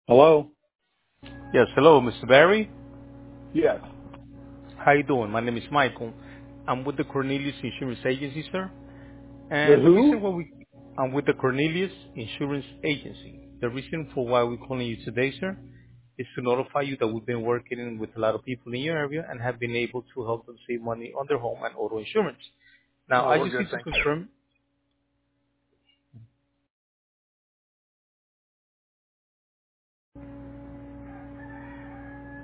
Hello? Yes, hello, Mr. Barry. Yes. How you doing? My name is Michael. I'm with the Cornelius Insurance Agency, sir. The And the who? reason why I'm with the Cornelius Insurance Agency. The reason for why we're calling you today, sir, is to notify you that we've been working with a lot of people in your area and have been able to help them save money on their home and auto insurance. Now, Oh, I we're just good, need to thank you. confirm.